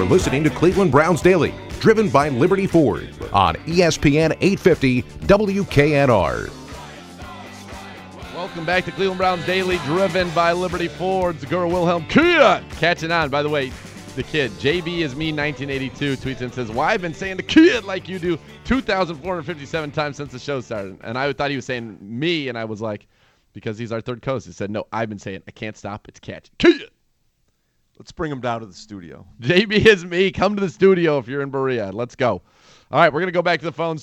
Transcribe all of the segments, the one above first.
listening to Cleveland Browns Daily, driven by Liberty Ford on ESPN 850 WKNR. Welcome back to Cleveland Browns Daily, driven by Liberty Ford's Gur Wilhelm Kid. Catching on, by the way, the kid. JB is me 1982 tweets and says, why I've been saying the kid like you do 2,457 times since the show started. And I thought he was saying me, and I was like, because he's our third co-host. He said, no, I've been saying I can't stop. It's catch. Kid. Let's bring him down to the studio. JB is me. Come to the studio if you're in Berea. Let's go. All right, we're going to go back to the phones.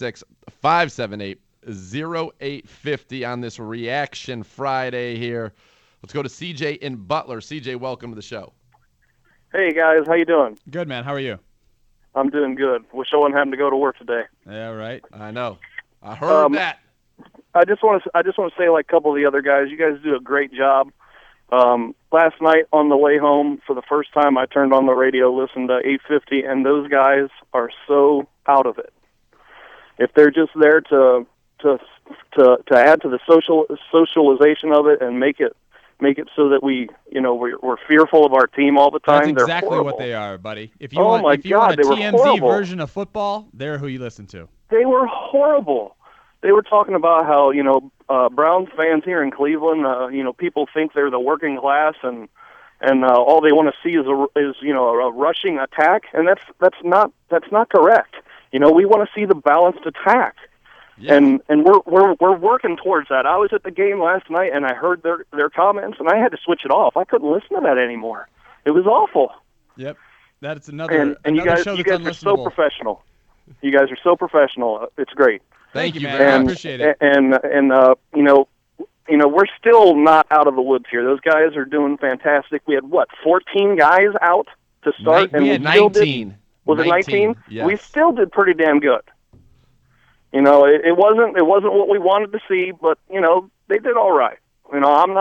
216-578-0850 on this Reaction Friday here. Let's go to CJ in Butler. CJ, welcome to the show. Hey, guys. How you doing? Good, man. How are you? I'm doing good. Wish I wasn't having to go to work today. Yeah, right. I know. I heard that. I just want to say, like a couple of the other guys, you guys do a great job. Last night on the way home, for the first time, I turned on the radio, listened to 850, and those guys are so out of it. If they're just there to add to the socialization of it and make it so that we're fearful of our team all the time. That's exactly they're what horrible. they are, buddy. If you Oh want, my if you want God, a they were TMZ horrible. version of football, they're who you listen to. They were horrible. They were talking about how Browns fans here in Cleveland, people think they're the working class and all they want to see is a rushing attack, and that's not correct. We want to see the balanced attack. Yeah. And we're working towards that. I was at the game last night and I heard their comments and I had to switch it off. I couldn't listen to that anymore. It was awful. Yep, that's another And you guys show that's are so unlistenable. professional. You guys are so professional. It's great. Thank you, man. very I much. appreciate it. And we're still not out of the woods here. Those guys are doing fantastic. We had 14 guys out to start, We had still did- 19. Was it 19? Yes. We still did pretty damn good. It wasn't what we wanted to see, but they did all right. I'm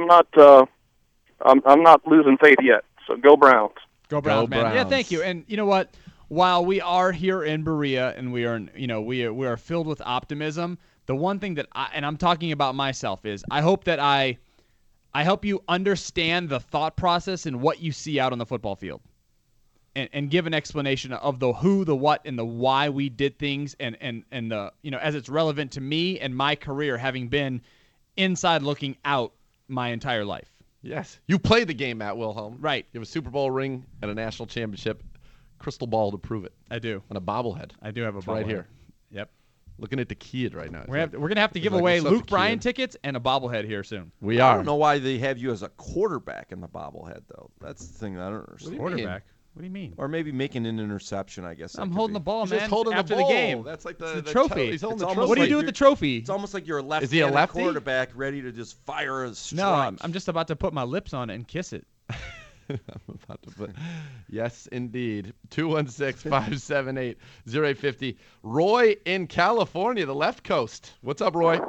not losing faith yet. So go Browns. Go Browns, man. Yeah, Browns. thank you. And you know what? While we are here in Berea and we are, we are filled with optimism, the one thing that I'm talking about myself is I hope that I help you understand the thought process and what you see out on the football field. And give an explanation of the who, the what, and the why we did things, and the as it's relevant to me and my career, having been inside looking out my entire life. Yes. You play the game, Matt Wilhelm. Right. You have a Super Bowl ring and a national championship. Crystal ball to prove it. I do. And a bobblehead. I do have a It's right bobblehead. here. Yep. Looking at the kid right now. We're gonna have to give like, away what's up, Luke Bryan kid? tickets and a bobblehead here soon. We I are. don't know why they have you as a quarterback in the bobblehead, though. That's the thing I don't understand. you Quarterback. What do you mean? Or maybe making an interception, I guess. I'm holding the ball, He's man. just holding after the ball. game. That's like It's the the trophy. He's holding It's the almost trophy. What do you like do with the trophy? It's almost like you're a left Is he a lefty? quarterback ready to just fire a strike. No, I'm just about to put my lips on it and kiss it. I'm about to put. Yes, indeed. 216-578-0850. Roy in California, the left coast. What's up, Roy?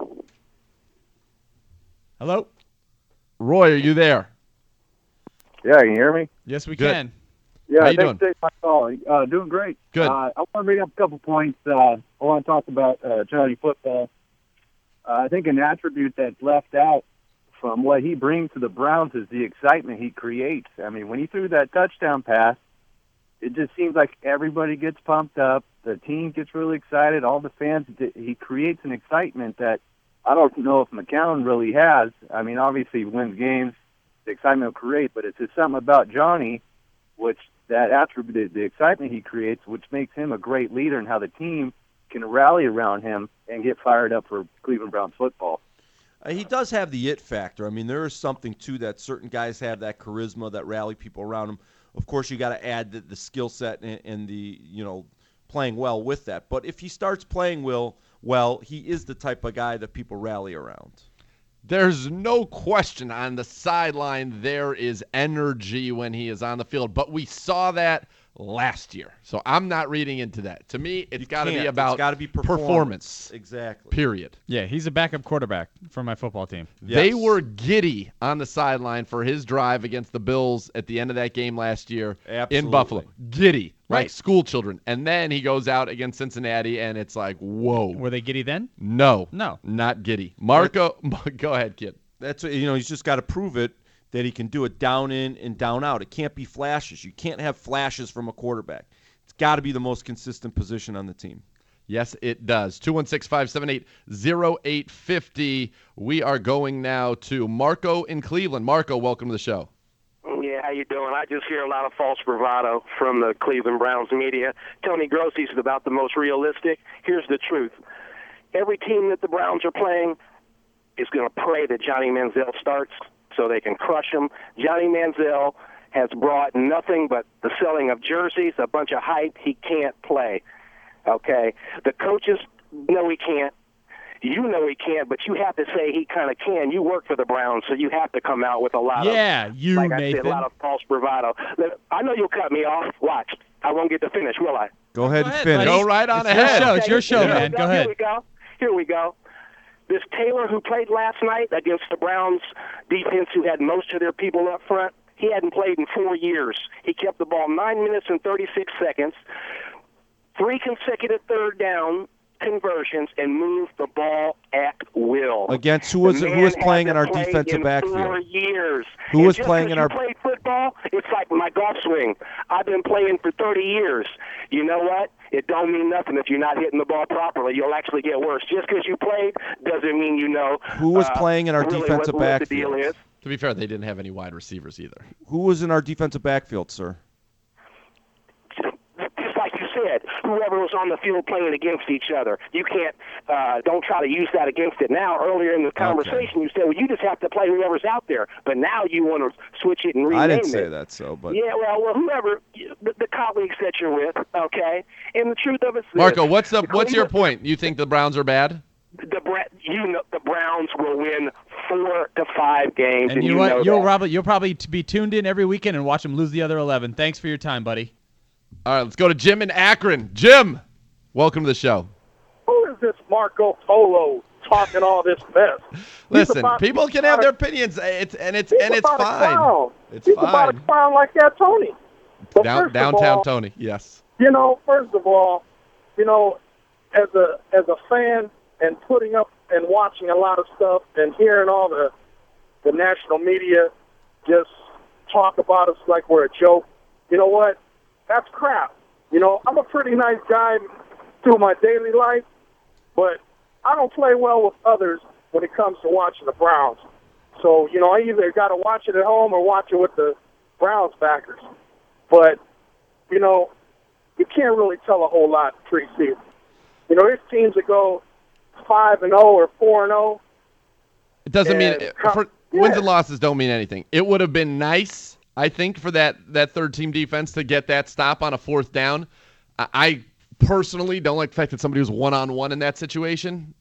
Hello? Roy, are you there? Yeah, can you hear me? Yes, we Good. can. Yeah, How you doing? thanks for taking my call. Doing great. Good. I want to bring up a couple points. I want to talk about Johnny Football. I think an attribute that's left out from what he brings to the Browns is the excitement he creates. I mean, when he threw that touchdown pass, it just seems like everybody gets pumped up. The team gets really excited. All the fans, he creates an excitement that I don't know if McCown really has. I mean, obviously he wins games, the excitement will create, but it's just something about Johnny, which that attribute, the excitement he creates, which makes him a great leader and how the team can rally around him and get fired up for Cleveland Browns football. He does have the it factor. I mean, there is something to that. Certain guys have that charisma that rally people around him. Of course, you got to add the skill set and the playing well with that. But if he starts playing well, he is the type of guy that people rally around. There's no question on the sideline there is energy when he is on the field, but we saw that last year. So I'm not reading into that. To me, it's got to be about performance. Exactly. Period. Yeah, he's a backup quarterback for my football team. They Yes. were giddy on the sideline for his drive against the Bills at the end of that game last year in Absolutely. Buffalo. Giddy, like Right. school children. And then he goes out against Cincinnati, and it's like, whoa. Were they giddy then? No. No. Not giddy. Marco, go ahead, kid. That's he's just got to prove it that he can do it down in and down out. It can't be flashes. You can't have flashes from a quarterback. It's got to be the most consistent position on the team. Yes, it does. 216-578-0850. We are going now to Marco in Cleveland. Marco, welcome to the show. Yeah, how you doing? I just hear a lot of false bravado from the Cleveland Browns media. Tony Grossi's about the most realistic. Here's the truth. Every team that the Browns are playing is going to pray that Johnny Manziel starts so they can crush him. Johnny Manziel has brought nothing but the selling of jerseys, a bunch of hype. He can't play. Okay? The coaches know he can't. You know he can't, but you have to say he kind of can. You work for the Browns, so you have to come out with a lot of, Nathan. I said, a lot of false bravado. I know you'll cut me off. Watch. I won't get to finish, will I? Go ahead and finish. Go right on ahead. It's your show, man. Go ahead. Here we go. This Taylor who played last night against the Browns defense who had most of their people up front, he hadn't played in 4 years. He kept the ball 9 minutes and 36 seconds, 3 consecutive third down conversions, and moved the ball at will. Against who was playing in our defensive backfield? 4 years. Who was playing in our? Played football. It's like my golf swing. I've been playing for 30 years. You know what? It don't mean nothing if you're not hitting the ball properly. You'll actually get worse. Just because you played doesn't mean you know. Who was playing in our really defensive what backfield? The deal is. To be fair, they didn't have any wide receivers either. Who was in our defensive backfield, sir? Just like you said, whoever was on the field playing against each other. You can't, don't try to use that against it now. Earlier in the conversation, you said, well, you just have to play whoever's out there. But now you want to switch it and rename it. I didn't say that, so. But yeah, well, whoever, the colleagues that you're with, okay? And the truth of it is, Marco, what's your point? You think the Browns are bad? The Browns will win 4 to 5 games. And you know what? You'll probably be tuned in every weekend and watch them lose the other 11. Thanks for your time, buddy. All right, let's go to Jim in Akron. Jim, welcome to the show. Who is this Marco Polo talking all this mess? Listen, people can have their opinions, it's fine. It's fine. He's about a clown like that, Tony. But Downtown Tony, yes. First of all, as a fan and putting up and watching a lot of stuff and hearing all the national media just talk about us like we're a joke, you know what? That's crap. I'm a pretty nice guy through my daily life, but I don't play well with others when it comes to watching the Browns. So, I either got to watch it at home or watch it with the Browns backers. But, you can't really tell a whole lot preseason. There's teams that go 5-0 or 4-0. It doesn't mean wins and losses don't mean anything. It would have been nice, I think, for that third team defense to get that stop on a 4th down. I personally don't like the fact that somebody was one-on-one in that situation.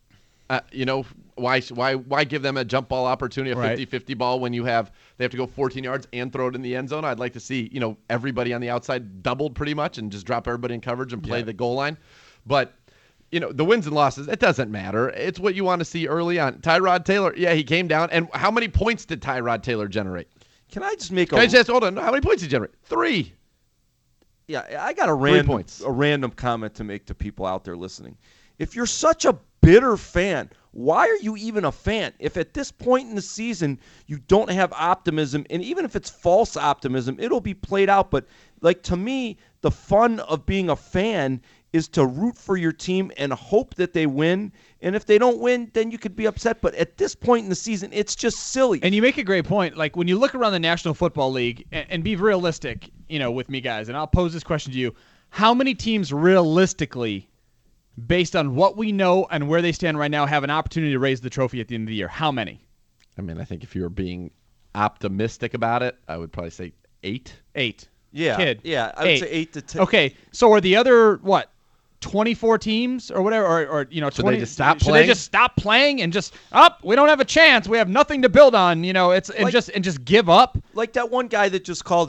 Why give them a jump ball opportunity, a 50-50 ball when they have to go 14 yards and throw it in the end zone? I'd like to see, everybody on the outside doubled pretty much and just drop everybody in coverage and play the goal line. But, the wins and losses, it doesn't matter. It's what you want to see early on. Tyrod Taylor, he came down. And how many points did Tyrod Taylor generate? Can I just hold on. How many points did he generate? 3. Yeah, I got a random comment to make to people out there listening. If you're such a bitter fan, why are you even a fan? If at this point in the season you don't have optimism, and even if it's false optimism, it'll be played out. But to me, the fun of being a fan is to root for your team and hope that they win. And if they don't win, then you could be upset. But at this point in the season, it's just silly. And you make a great point. Like, when you look around the National Football League, and be realistic, with me, guys, and I'll pose this question to you. How many teams realistically, based on what we know and where they stand right now, have an opportunity to raise the trophy at the end of the year? How many? I think if you were being optimistic about it, I would probably say 8. 8. Yeah. Kid. Yeah, I would say 8 to 10. Okay, so are the other, 24 teams or whatever, or 20, should they just stop should playing? They just stop playing and just we don't have a chance. We have nothing to build on. Just give up. Like that one guy that just called in.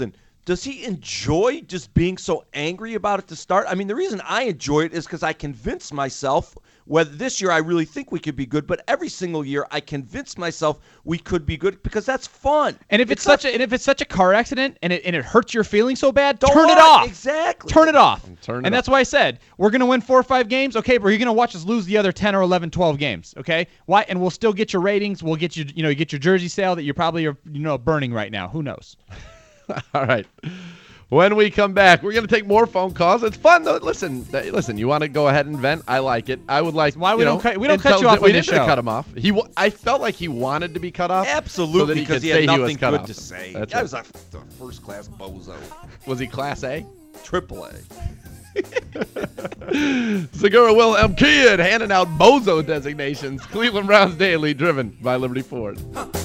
does he enjoy just being so angry about it to start? I mean, the reason I enjoy it is because I convince myself, whether this year I really think we could be good, but every single year I convince myself we could be good because that's fun. And if it's such a car accident and it hurts your feelings so bad, Don't turn it watch. off. Exactly. Turn it off. Turn it and that's off. why I said we're going to win 4 or 5 games. Okay, but you're going to watch us lose the other 10 or 11, 12 games. Okay, why? And we'll still get your ratings. We'll get you, you get your jersey sale that you're probably burning right now. Who knows? All right. When we come back, we're going to take more phone calls. It's fun, though. Listen. You want to go ahead and vent? I like it. I would like. Why we don't cut you off We on didn't this show. cut him off. I felt like he wanted to be cut off. Absolutely, so that because he he could had say he was nothing cut good off. to say. That's I right. was a first-class bozo. Was he Class A? Triple A. Segura Wilhelm Kia handing out bozo designations. Cleveland Browns Daily, driven by Liberty Ford.